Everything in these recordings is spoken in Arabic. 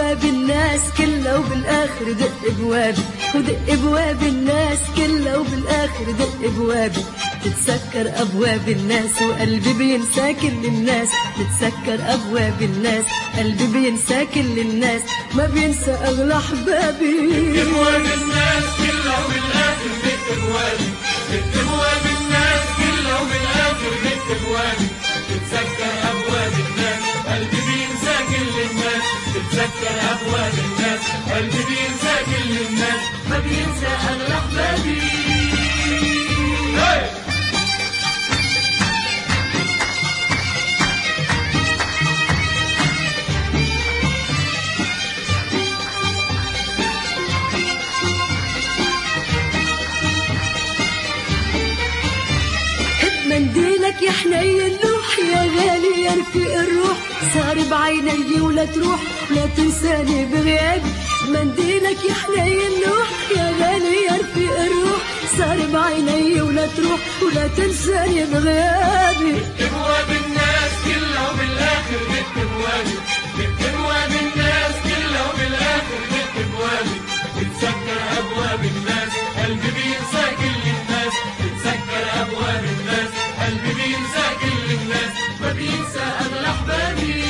ابواب الناس كلها وبالاخر دق ابوابي، ودق ابواب الناس كلها وبالاخر دق ابوابي. تتسكر ابواب الناس وقلبي بينسى كل الناس، تتسكر ابواب الناس قلبي بينسى كل الناس، ما بينسى اغلى احبابي. ابواب الناس كلها وبالاخر دق ابوابي، دق ابواب الناس كلها وبالاخر دق ابوابي. تتسكر ابواب الناس قلبي بينسى كل الناس، تتسكر ابواب الناس قلبي بينسى كل الناس، ما بينسى اغلى احبابي. منديلك يا حنين لوح يا غالي يرفق الروح، صار بعيني ولا تروح لا تنساني بغيابي. منديلك يا حنين لوح يا غالي يرفق الروح، صار بعيني ولا تروح ولا تنساني بغيابي. ابواب الناس كلها وبالاخر دق ابوابي، دق ابواب الناس كلها وبالاخر دق ابوابي. تتسكر ابواب الناس قلبي بينسى كل الناس، تتسكر ابواب الناس قلبي بينسى كل الناس، ما بينسى اغلى احبابي.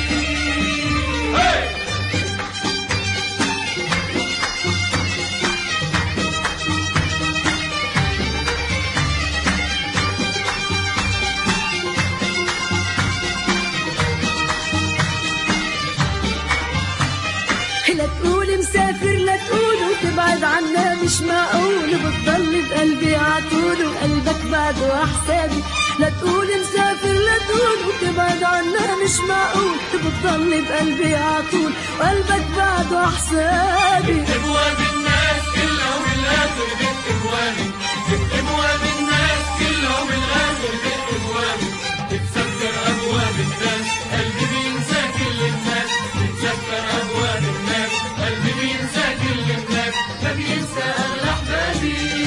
لا تقول مسافر لا تقول وتبعد عنا مش معقول، بتضل بقلبي عطول وقلبك بعده احسابي. لا تقول مسافر لا تقول وتبعد عنا مش معقول، بتضل بقلبي عطول وقلبك بعده احسابي. ابواب الناس كلها وبالاخر دق ابوابي، دق ابواب الناس كلها وبالاخر دق ابوابي. تتسكر ابواب الناس قلبي بينسى كل الناس، تتسكر ابواب الناس قلبي بينسى كل الناس، ما بينسى اغلى احبابي.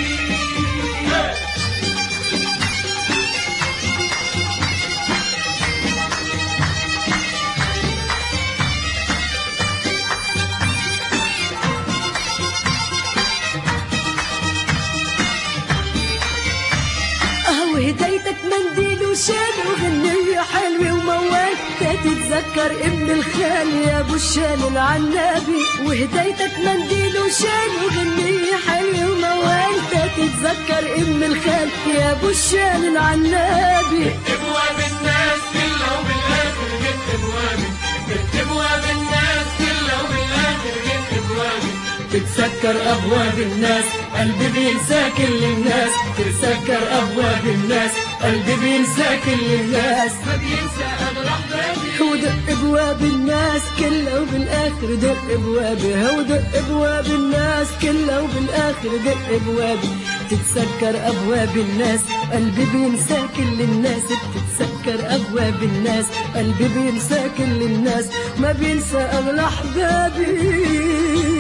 وهديتك منديل وشال وغنية حلوة وموال، تتذكر ابن الخال يا ابو الشال العنابي. وهديتك منديل وشال وغنية حلوة وموال، تتذكر ابن الخال يا ابو الشال العنابي. ابواب الناس كلها وبالاخر دق ابوابي، دق ابواب الناس كلها وبالاخر دق ابوابي. تتسكر ابواب الناس قلبي بينسى كل الناس، تتسكر ابواب الناس قلبي بينسى كل الناس، ما بينسى اغلى احبابي. ودق ابواب الناس كلها وبالاخر دق ابوابي، ودق ابواب الناس كلها وبالاخر دق ابوابي. تتسكر ابواب الناس قلبي بينسى كل الناس، تتسكر ابواب الناس قلبي بينسى كل الناس، ما بينسى اغلى احبابي.